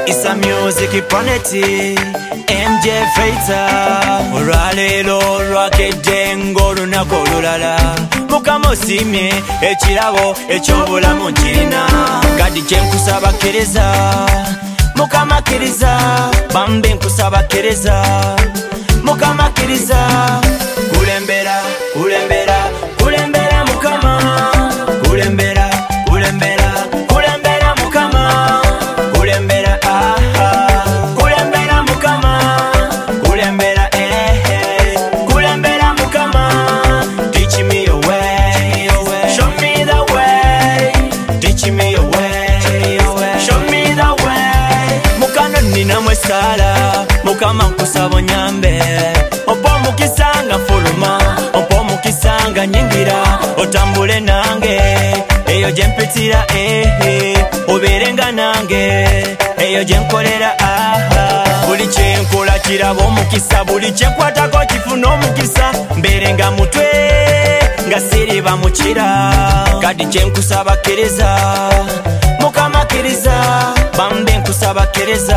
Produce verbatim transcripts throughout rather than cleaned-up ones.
It's a music planet. M J Faita Olwaleero lwakedde ng'olunaku olulala Mukama osiimye ekirabo eky'obulamu nkirina kadi kye nkusaba kkiriza Mukama kkiriza bambi nkusaba kkiriza Mukama kkiriza kulembera kulembera kulembera Mukama kulembera kulembera kulembera Mukama kulembera aha kulembera Mukama kulembera eh kulembera Mukama teach me your way show me the way teach me your way show me the way Mukama nina mwesala Mukama nkusaba onyambe opo mukisanga fuluma opo mukisanga nyingira otambule nange eyo gye mpitira eh obeerenga nange eyo gye nkolera aha buli kye nkola kiraba omukisa buli kye nkwatako kifuna omukisa mbeerenga mutwe nga siriba mukira kadi kye nkusaba kkiriza Mukama kkiriza bambi nkusaba kkiriza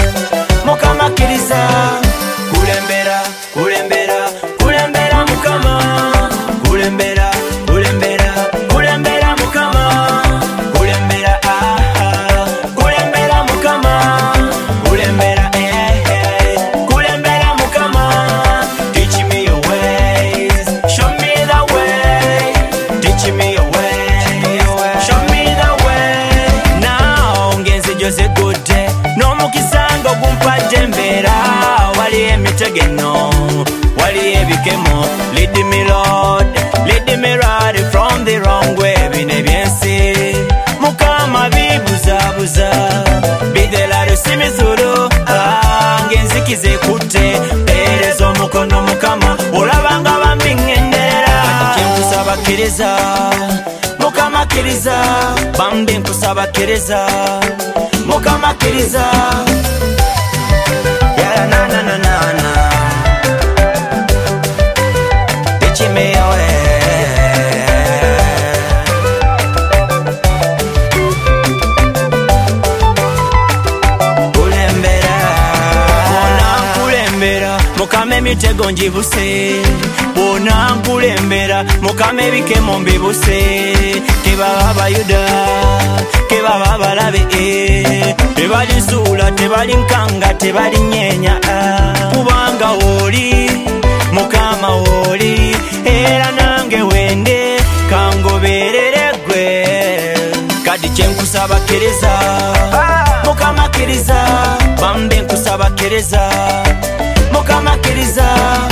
Mukama kkiriza kulembera kulembera kulembera Mukama kulembera kulembera kulembera Mukama kulembera aha kulembera Mukama kulembera eh kulembera Mukama teach me your ways show me the way teach me your way show me the way now ngenze jose gode no mukisanga gumpadde mbeera wali emitegeno wali ebikemo lead me Lord lead me right from the wrong way bino ebyensi Mukama bibuzabuza bidela simizulu ngenzikise kutte pereza omukono Mukama olabanga bambi ngenderera kye nkusaba kkiriza Mukama kkiriza bambi nkusaba kkiriza Mukama kkiriza ya na na na na na teach me your way kulembera bona kulembera Mukama emitego njibuse bona kulembera Mukama ebikemo mbibuse kebaba Bayuda kebaba balabe tebali nsuula tebali nkanga tebali nyeenya kubanga woli Mukama woli era nange wende kangoberere gwe kadi kye nkusaba kkiriza Mukama kkiriza bambi nkusaba kkiriza Mukama kkiriza